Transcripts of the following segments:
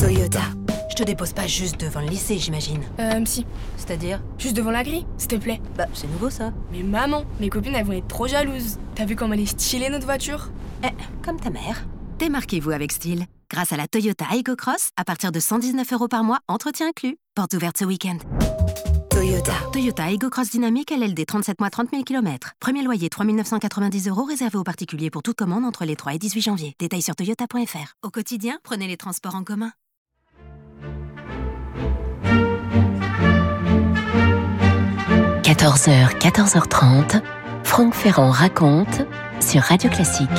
Toyota. Je te dépose pas juste devant le lycée, j'imagine. Si. C'est-à-dire ? Juste devant la grille, s'il te plaît. Bah, c'est nouveau ça. Mais maman, mes copines, elles vont être trop jalouses. T'as vu comme elle est stylée, notre voiture ? Comme ta mère. Démarquez-vous avec style. Grâce à la Toyota Aygo Cross, à partir de 119 € par mois, entretien inclus. Porte ouverte ce week-end. Toyota. Toyota Aygo Cross Dynamique LLD 37 mois 30 000 km. Premier loyer 3 990 € réservé aux particuliers pour toute commande entre les 3 et 18 janvier. Détails sur toyota.fr. Au quotidien, prenez les transports en commun. « 14h, 14h30, Franck Ferrand raconte sur Radio Classique.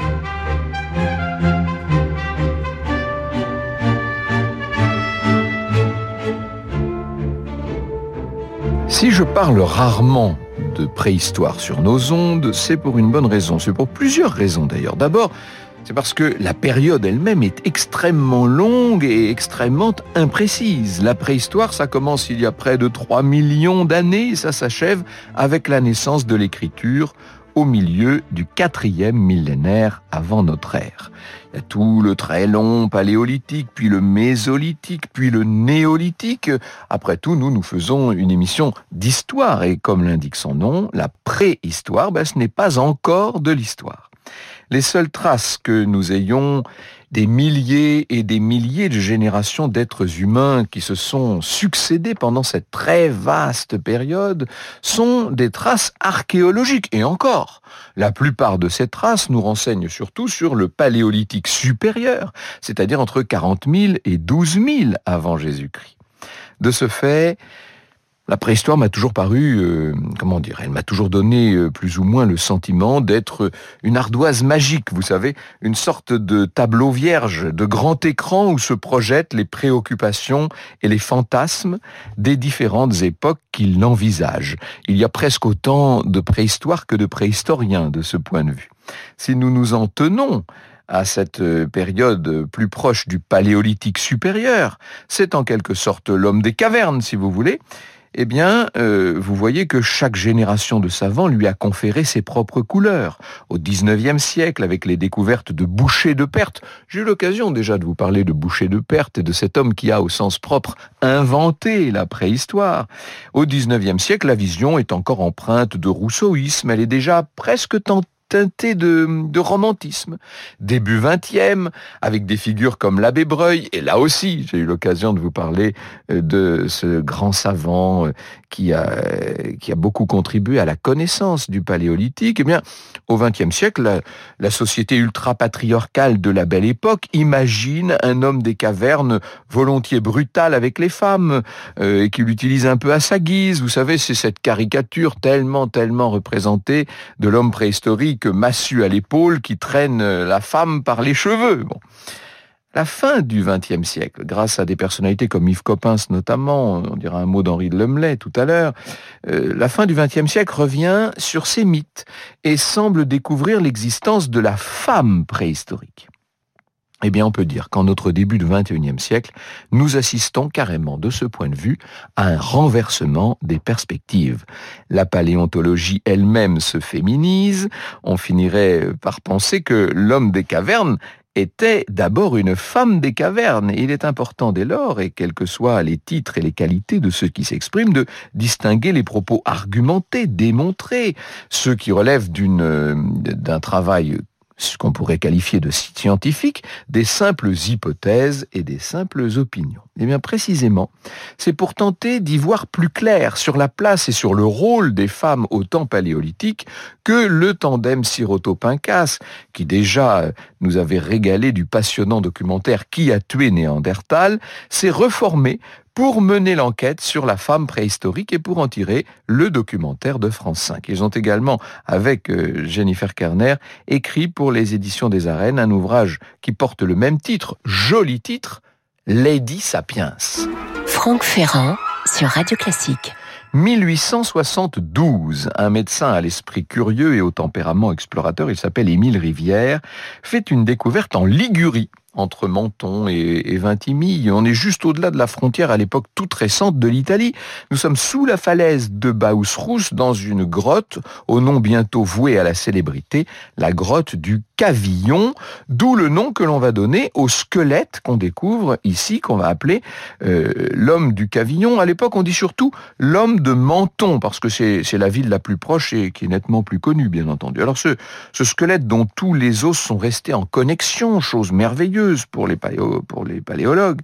Si je parle rarement de préhistoire sur nos ondes, c'est pour une bonne raison. C'est pour plusieurs raisons d'ailleurs. D'abord, c'est parce que la période elle-même est extrêmement longue et extrêmement imprécise. La préhistoire, ça commence il y a près de 3 millions d'années et ça s'achève avec la naissance de l'écriture au milieu du 4e millénaire avant notre ère. Il y a tout le très long paléolithique, puis le mésolithique, puis le néolithique. Après tout, nous faisons une émission d'histoire et comme l'indique son nom, la préhistoire, ce n'est pas encore de l'histoire. Les seules traces que nous ayons des milliers et des milliers de générations d'êtres humains qui se sont succédés pendant cette très vaste période sont des traces archéologiques. Et encore, la plupart de ces traces nous renseignent surtout sur le paléolithique supérieur, c'est-à-dire entre 40 000 et 12 000 avant Jésus-Christ. De ce fait, la préhistoire m'a toujours paru, elle m'a toujours donné plus ou moins le sentiment d'être une ardoise magique, vous savez, une sorte de tableau vierge, de grand écran où se projettent les préoccupations et les fantasmes des différentes époques qu'il envisage. Il y a presque autant de préhistoire que de préhistoriens de ce point de vue. Si nous nous en tenons à cette période plus proche du paléolithique supérieur, c'est en quelque sorte l'homme des cavernes, si vous voulez. Eh bien, vous voyez que chaque génération de savants lui a conféré ses propres couleurs. Au 19e siècle, avec les découvertes de Boucher de Perthes, j'ai eu l'occasion déjà de vous parler de Boucher de Perthes et de cet homme qui a, au sens propre, inventé la préhistoire. Au 19e siècle, la vision est encore empreinte de rousseauisme, elle est déjà presque teintée de romantisme. Début 20e, avec des figures comme l'abbé Breuil, et là aussi, j'ai eu l'occasion de vous parler de ce grand savant qui a beaucoup contribué à la connaissance du paléolithique. Eh bien, au XXe siècle, la société ultra-patriarcale de la Belle Époque imagine un homme des cavernes volontiers brutal avec les femmes, et qui l'utilise un peu à sa guise. Vous savez, c'est cette caricature tellement représentée de l'homme préhistorique massue à l'épaule qui traîne la femme par les cheveux. Bon. La fin du XXe siècle, grâce à des personnalités comme Yves Coppens notamment, on dira un mot d'Henri de Lemelay tout à l'heure, la fin du XXe siècle revient sur ces mythes et semble découvrir l'existence de la femme préhistorique. Eh bien, on peut dire qu'en notre début du XXIe siècle, nous assistons carrément, de ce point de vue, à un renversement des perspectives. La paléontologie elle-même se féminise. On finirait par penser que l'homme des cavernes était d'abord une femme des cavernes. Il est important dès lors, et quels que soient les titres et les qualités de ceux qui s'expriment, de distinguer les propos argumentés, démontrés, ceux qui relèvent d'un travail ce qu'on pourrait qualifier de scientifique, des simples hypothèses et des simples opinions. Et bien précisément, c'est pour tenter d'y voir plus clair sur la place et sur le rôle des femmes au temps paléolithique que le tandem Siroto-Pincas, qui déjà nous avait régalé du passionnant documentaire Qui a tué Néandertal, s'est reformé pour mener l'enquête sur la femme préhistorique et pour en tirer le documentaire de France 5. Ils ont également, avec Jennifer Kerner, écrit pour les éditions des Arènes un ouvrage qui porte le même titre, joli titre, Lady Sapiens. Franck Ferrand sur Radio Classique. 1872, un médecin à l'esprit curieux et au tempérament explorateur, il s'appelle Émile Rivière, fait une découverte en Ligurie. entre Menton et Vintimille. On est juste au-delà de la frontière à l'époque toute récente de l'Italie. Nous sommes sous la falaise de Baus-Rousse, dans une grotte au nom bientôt voué à la célébrité, la grotte du Cavillon, d'où le nom que l'on va donner au squelette qu'on découvre ici, qu'on va appeler l'homme du Cavillon. À l'époque, on dit surtout l'homme de Menton, parce que c'est la ville la plus proche et qui est nettement plus connue, bien entendu. Alors ce squelette dont tous les os sont restés en connexion, chose merveilleuse pour les paléontologues,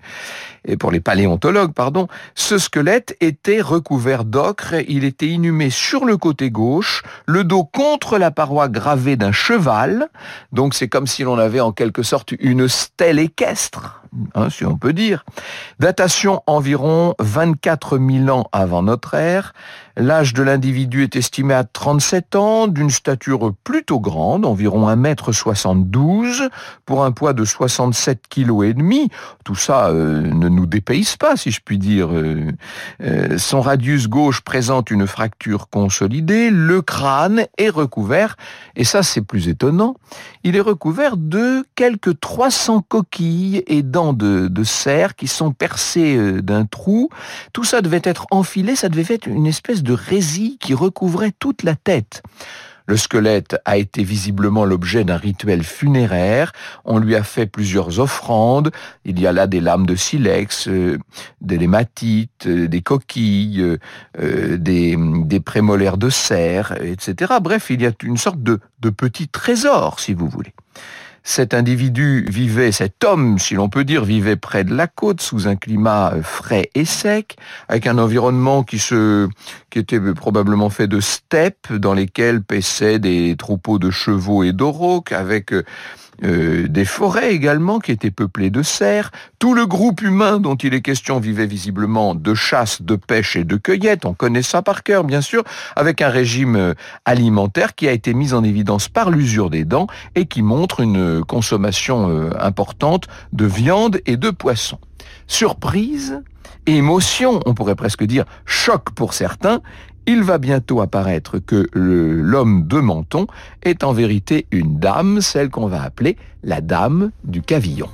ce squelette était recouvert d'ocre, il était inhumé sur le côté gauche, le dos contre la paroi gravée d'un cheval, donc c'est comme si l'on avait en quelque sorte une stèle équestre, si on peut dire. Datation environ 24 000 ans avant notre ère. L'âge de l'individu est estimé à 37 ans, d'une stature plutôt grande, environ 1,72 m, pour un poids de 67,5 kg. Tout ça ne nous dépayse pas, si je puis dire. Son radius gauche présente une fracture consolidée, le crâne est recouvert, et ça c'est plus étonnant, il est recouvert de quelques 300 coquilles et dents de cerf qui sont percées d'un trou. Tout ça devait être enfilé, ça devait être une espèce de résille qui recouvrait toute la tête. Le squelette a été visiblement l'objet d'un rituel funéraire. On lui a fait plusieurs offrandes. Il y a là des lames de silex, des hématites, des coquilles, des prémolaires de cerf, etc. Bref, il y a une sorte de petit trésor, si vous voulez. Cet homme, si l'on peut dire, vivait près de la côte, sous un climat frais et sec, avec un environnement qui était probablement fait de steppes, dans lesquelles paissaient des troupeaux de chevaux et d'aurochs, avec des forêts également qui étaient peuplées de cerfs. Tout le groupe humain dont il est question vivait visiblement de chasse, de pêche et de cueillette. On connaît ça par cœur, bien sûr, avec un régime alimentaire qui a été mis en évidence par l'usure des dents et qui montre une consommation importante de viande et de poisson. Surprise, émotion, on pourrait presque dire choc pour certains, il va bientôt apparaître que l'homme de Menton est en vérité une dame, celle qu'on va appeler la dame du Cavillon.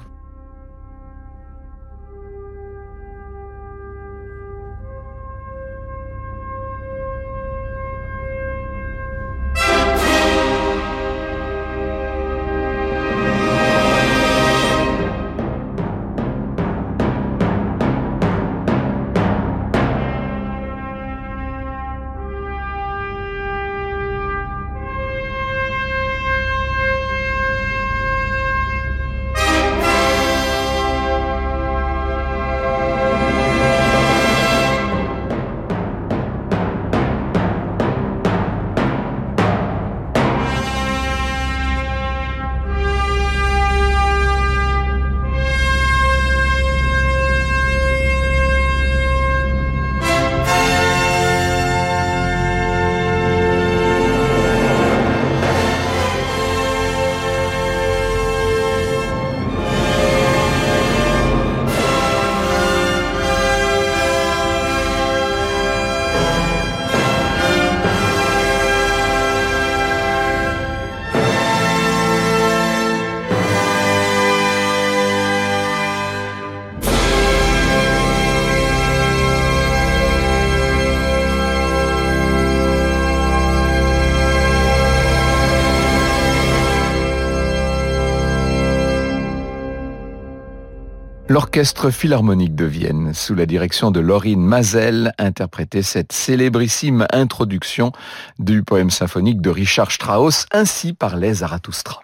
L'Orchestre Philharmonique de Vienne, sous la direction de Lorin Maazel, interprétait cette célébrissime introduction du poème symphonique de Richard Strauss, Ainsi parlait Zarathustra.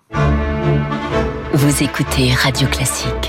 Vous écoutez Radio Classique.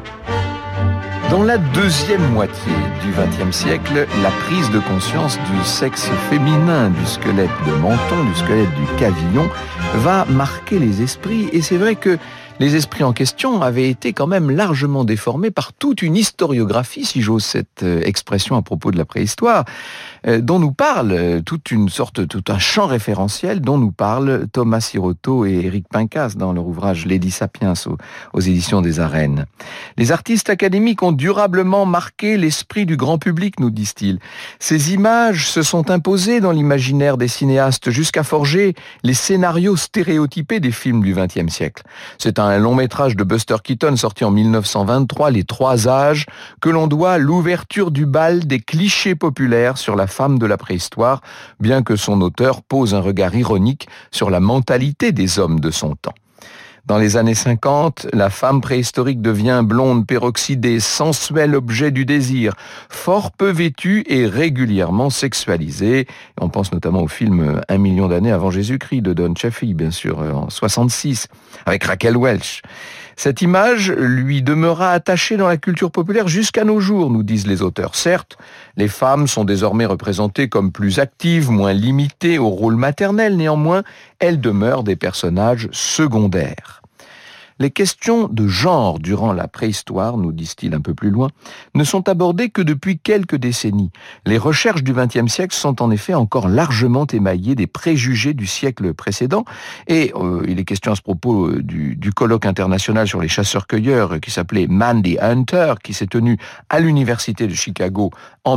Dans la deuxième moitié du XXe siècle, la prise de conscience du sexe féminin, du squelette de Menton, du squelette du Cavillon, va marquer les esprits. Et c'est vrai que les esprits en question avaient été quand même largement déformés par toute une historiographie, si j'ose cette expression à propos de la préhistoire, dont nous parle tout un champ référentiel dont nous parlent Thomas Sirotto et Éric Pincas dans leur ouvrage Lady Sapiens aux éditions des Arènes. Les artistes académiques ont durablement marqué l'esprit du grand public, nous disent-ils. Ces images se sont imposées dans l'imaginaire des cinéastes jusqu'à forger les scénarios stéréotypés des films du XXe siècle. C'est à un long métrage de Buster Keaton sorti en 1923, Les Trois âges, que l'on doit l'ouverture du bal des clichés populaires sur la femme de la préhistoire, bien que son auteur pose un regard ironique sur la mentalité des hommes de son temps. Dans les années 50, la femme préhistorique devient blonde, peroxydée, sensuel objet du désir, fort peu vêtue et régulièrement sexualisée. On pense notamment au film 1 million d'années avant Jésus-Christ de Don Chaffee, bien sûr, en 66, avec Raquel Welch. Cette image lui demeura attachée dans la culture populaire jusqu'à nos jours, nous disent les auteurs. Certes, les femmes sont désormais représentées comme plus actives, moins limitées au rôle maternel. Néanmoins, elles demeurent des personnages secondaires. Les questions de genre durant la préhistoire, nous disent-ils un peu plus loin, ne sont abordées que depuis quelques décennies. Les recherches du XXe siècle sont en effet encore largement émaillées des préjugés du siècle précédent. Et il est question à ce propos du colloque international sur les chasseurs-cueilleurs qui s'appelait Man the Hunter, qui s'est tenu à l'université de Chicago en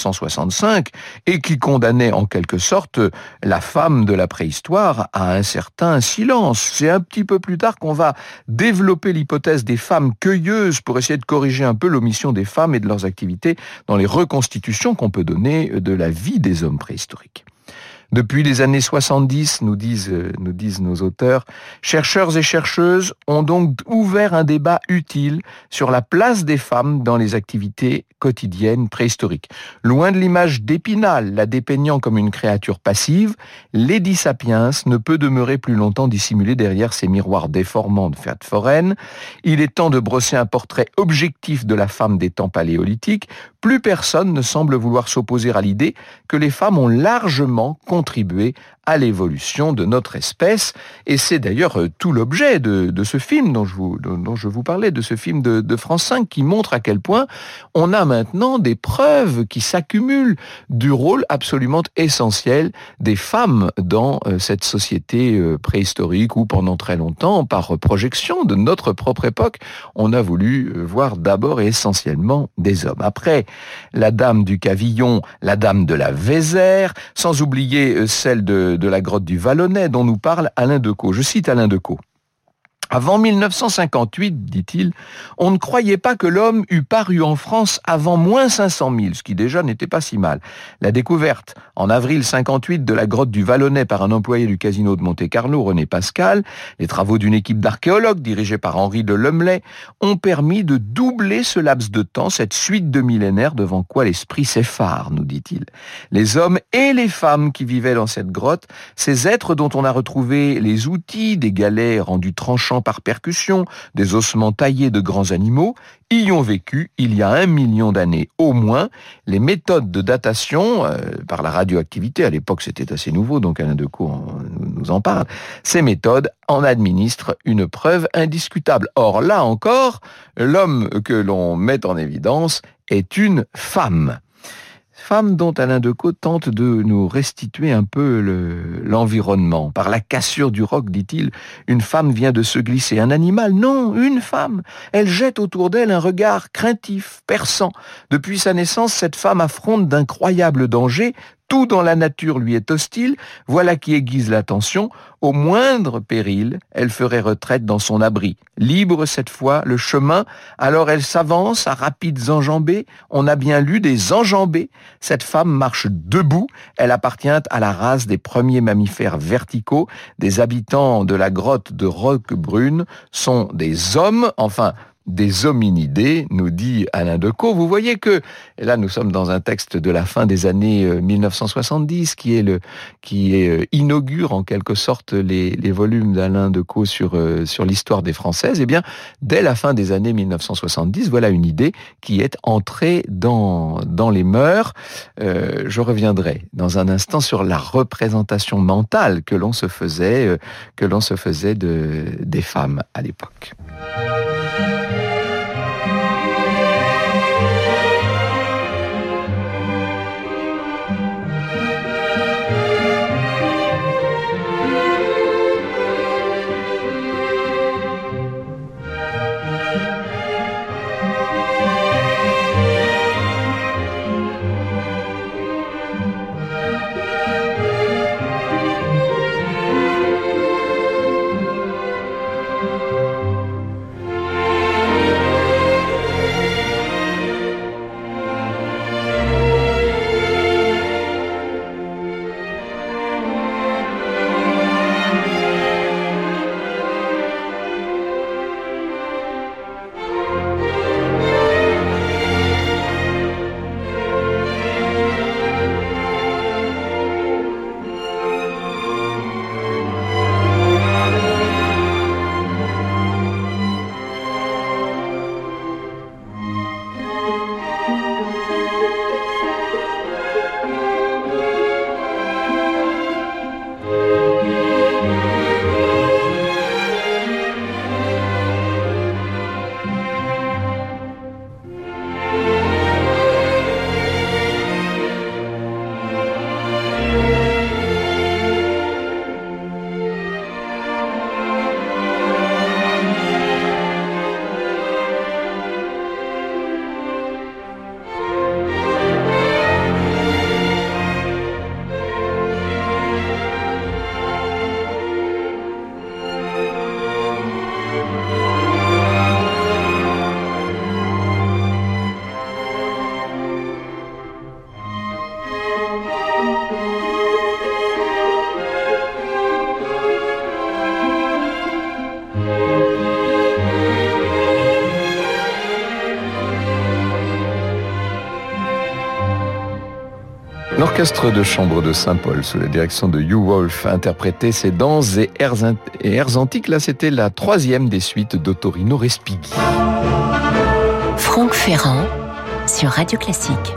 1965 et qui condamnait en quelque sorte la femme de la préhistoire à un certain silence. C'est un petit peu plus tard qu'on va développer l'hypothèse des femmes cueilleuses pour essayer de corriger un peu l'omission des femmes et de leurs activités dans les reconstitutions qu'on peut donner de la vie des hommes préhistoriques. Depuis les années 70, nous disent nos auteurs, chercheurs et chercheuses ont donc ouvert un débat utile sur la place des femmes dans les activités quotidiennes préhistoriques. Loin de l'image d'Épinal, la dépeignant comme une créature passive, Lady Sapiens ne peut demeurer plus longtemps dissimulée derrière ses miroirs déformants de fêtes foraines. Il est temps de brosser un portrait objectif de la femme des temps paléolithiques. Plus personne ne semble vouloir s'opposer à l'idée que les femmes ont largement contribué à l'évolution de notre espèce. Et c'est d'ailleurs tout l'objet de ce film dont je vous parlais, de ce film de France 5, qui montre à quel point on a maintenant des preuves qui s'accumulent du rôle absolument essentiel des femmes dans cette société préhistorique où pendant très longtemps, par projection de notre propre époque, on a voulu voir d'abord et essentiellement des hommes. Après, la dame du Cavillon, la dame de la Vézère, sans oublier celle de la grotte du Vallonnet dont nous parle Alain Decaux. Je cite Alain Decaux. Avant 1958, dit-il, on ne croyait pas que l'homme eût paru en France avant moins 500 000, ce qui déjà n'était pas si mal. La découverte, en avril 58, de la grotte du Vallonnet par un employé du casino de Monte-Carlo, René Pascal, les travaux d'une équipe d'archéologues dirigée par Henri de Lemelay, ont permis de doubler ce laps de temps, cette suite de millénaires devant quoi l'esprit s'effare, nous dit-il. Les hommes et les femmes qui vivaient dans cette grotte, ces êtres dont on a retrouvé les outils, des galets rendus tranchants par percussion, des ossements taillés de grands animaux, y ont vécu il y a 1 million d'années au moins. Les méthodes de datation par la radioactivité, à l'époque c'était assez nouveau, donc Alain Decaux nous en parle, ces méthodes en administrent une preuve indiscutable. Or là encore, l'homme que l'on met en évidence est une femme. Femme dont Alain Decaux tente de nous restituer un peu l'environnement. Par la cassure du roc, dit-il, une femme vient de se glisser. Un animal? Non, une femme. Elle jette autour d'elle un regard craintif, perçant. Depuis sa naissance, cette femme affronte d'incroyables dangers. Tout dans la nature lui est hostile, voilà qui aiguise l'attention. Au moindre péril, elle ferait retraite dans son abri. Libre cette fois, le chemin, alors elle s'avance à rapides enjambées. On a bien lu des enjambées. Cette femme marche debout. Elle appartient à la race des premiers mammifères verticaux. Des habitants de la grotte de Roquebrune sont des hommes, enfin des hominidés, nous dit Alain Decaux. Vous voyez que, et là nous sommes dans un texte de la fin des années 1970, qui inaugure en quelque sorte les volumes d'Alain Decaux sur l'histoire des Françaises. Eh bien, dès la fin des années 1970, voilà une idée qui est entrée dans les mœurs. Je reviendrai dans un instant sur la représentation mentale que l'on se faisait des femmes à l'époque. L'orchestre de chambre de Saint-Paul, sous la direction de Hugh Wolf, interprétait ces danses et airs antiques. Là, c'était la 3e des suites d'Ottorino Respighi. Franck Ferrand, sur Radio Classique.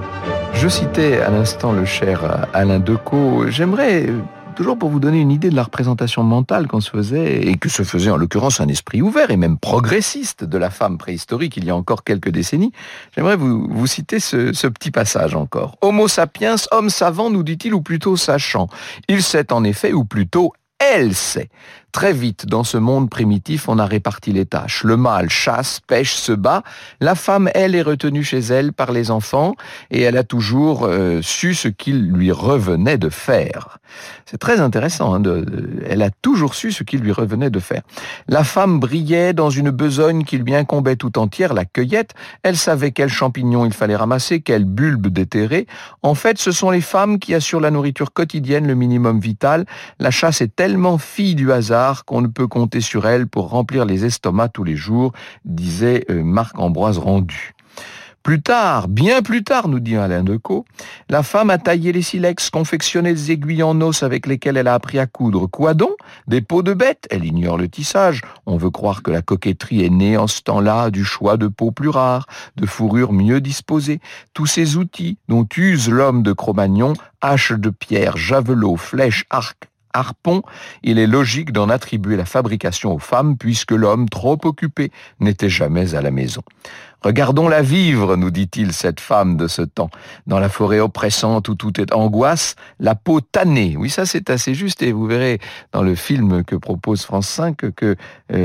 Je citais à l'instant le cher Alain Decaux. J'aimerais, toujours pour vous donner une idée de la représentation mentale qu'on se faisait, et que se faisait en l'occurrence un esprit ouvert et même progressiste de la femme préhistorique il y a encore quelques décennies, j'aimerais vous citer ce petit passage encore. « Homo sapiens, homme savant, nous dit-il, ou plutôt sachant. Il sait en effet, ou plutôt elle sait. Très vite, dans ce monde primitif, on a réparti les tâches. Le mâle chasse, pêche, se bat. La femme, elle, est retenue chez elle par les enfants et elle a toujours su ce qu'il lui revenait de faire. » C'est très intéressant. Elle a toujours su ce qu'il lui revenait de faire. La femme brillait dans une besogne qui lui incombait tout entière, la cueillette. Elle savait quels champignons il fallait ramasser, quels bulbes déterrer. En fait, ce sont les femmes qui assurent la nourriture quotidienne, le minimum vital. La chasse est tellement fille du hasard qu'on ne peut compter sur elle pour remplir les estomacs tous les jours, disait Marc-Ambroise Rendu. Plus tard, bien plus tard, nous dit Alain Decaux, la femme a taillé les silex, confectionné des aiguilles en os avec lesquelles elle a appris à coudre. Quoi donc ? Des peaux de bête ? Elle ignore le tissage. On veut croire que la coquetterie est née en ce temps-là du choix de peaux plus rares, de fourrures mieux disposées. Tous ces outils dont use l'homme de Cro-Magnon, hache de pierre, javelot, flèche, arc, harpon, il est logique d'en attribuer la fabrication aux femmes puisque l'homme, trop occupé, n'était jamais à la maison. Regardons-la vivre, nous dit-il, cette femme de ce temps. Dans la forêt oppressante où tout est angoisse, la peau tannée. Oui, ça c'est assez juste et vous verrez dans le film que propose France 5 que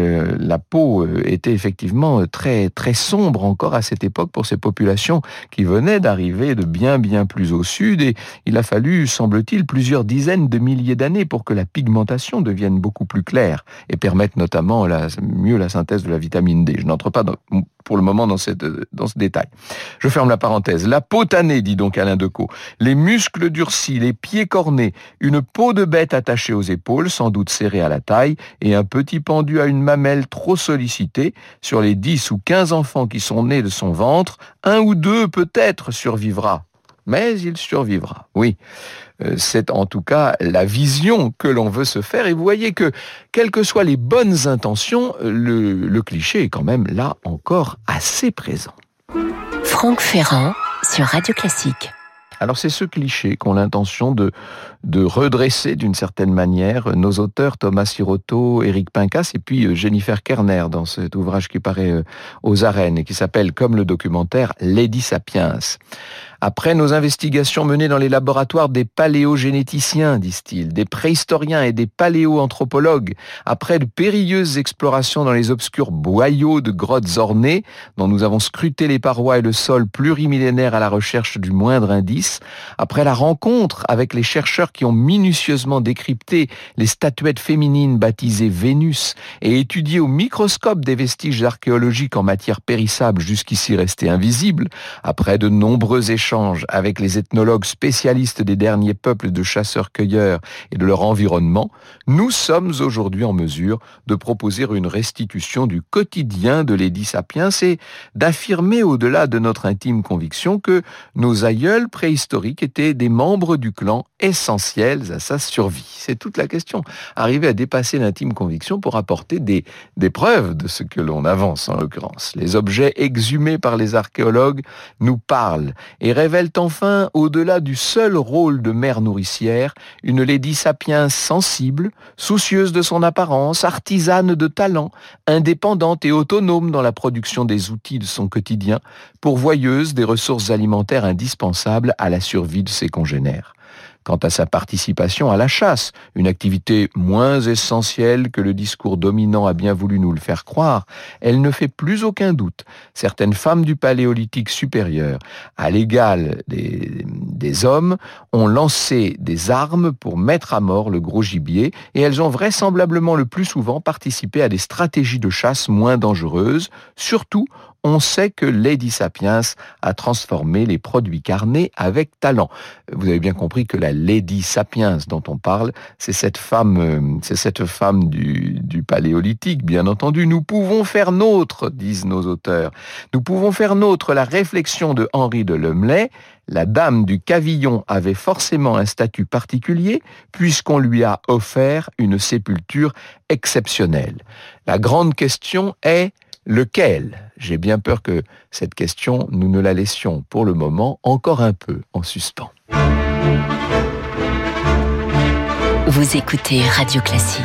la peau était effectivement très, très sombre encore à cette époque pour ces populations qui venaient d'arriver de bien plus au sud et il a fallu, semble-t-il, plusieurs dizaines de milliers d'années pour que la pigmentation devienne beaucoup plus claire et permette notamment mieux la synthèse de la vitamine D. Je n'entre pas pour le moment dans ce détail. Je ferme la parenthèse. La peau tannée, dit donc Alain Decaux, les muscles durcis, les pieds cornés, une peau de bête attachée aux épaules, sans doute serrée à la taille, et un petit pendu à une mamelle trop sollicitée. Sur les 10 ou 15 enfants qui sont nés de son ventre, 1 ou 2 peut-être survivra. Mais il survivra, oui. C'est en tout cas la vision que l'on veut se faire. Et vous voyez que, quelles que soient les bonnes intentions, le cliché est quand même là encore assez présent. Franck Ferrand sur Radio Classique. Alors c'est ce cliché qu'ont l'intention de redresser d'une certaine manière nos auteurs Thomas Sirotto, Éric Pincas et puis Jennifer Kerner dans cet ouvrage qui paraît aux Arènes et qui s'appelle, comme le documentaire, Lady Sapiens. Après nos investigations menées dans les laboratoires des paléogénéticiens, disent-ils, des préhistoriens et des paléoanthropologues, après de périlleuses explorations dans les obscurs boyaux de grottes ornées, dont nous avons scruté les parois et le sol plurimillénaire à la recherche du moindre indice, après la rencontre avec les chercheurs qui ont minutieusement décrypté les statuettes féminines baptisées Vénus et étudié au microscope des vestiges archéologiques en matière périssable jusqu'ici restés invisibles, après de nombreux échanges avec les ethnologues spécialistes des derniers peuples de chasseurs-cueilleurs et de leur environnement, nous sommes aujourd'hui en mesure de proposer une restitution du quotidien de Lady Sapiens et d'affirmer au-delà de notre intime conviction que nos aïeuls préhistoriques étaient des membres du clan essentiels à sa survie. C'est toute la question. Arriver à dépasser l'intime conviction pour apporter des preuves de ce que l'on avance en l'occurrence. Les objets exhumés par les archéologues nous parlent et révèlent enfin, au-delà du seul rôle de mère nourricière, une Lady Sapiens sensible, soucieuse de son apparence, artisane de talent, indépendante et autonome dans la production des outils de son quotidien, pourvoyeuse des ressources alimentaires indispensables à la survie de ses congénères. Quant à sa participation à la chasse, une activité moins essentielle que le discours dominant a bien voulu nous le faire croire, elle ne fait plus aucun doute. Certaines femmes du Paléolithique supérieur, à l'égal des hommes, ont lancé des armes pour mettre à mort le gros gibier et elles ont vraisemblablement le plus souvent participé à des stratégies de chasse moins dangereuses, surtout on sait que Lady Sapiens a transformé les produits carnés avec talent. Vous avez bien compris que la Lady Sapiens dont on parle, c'est cette femme du Paléolithique, bien entendu. Nous pouvons faire nôtre, disent nos auteurs. Nous pouvons faire nôtre la réflexion de Henri de Lemelay. La dame du Cavillon avait forcément un statut particulier puisqu'on lui a offert une sépulture exceptionnelle. La grande question est lequel ? J'ai bien peur que cette question, nous ne la laissions pour le moment encore un peu en suspens. Vous écoutez Radio Classique.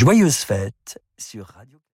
joyeuses fêtes sur Radio.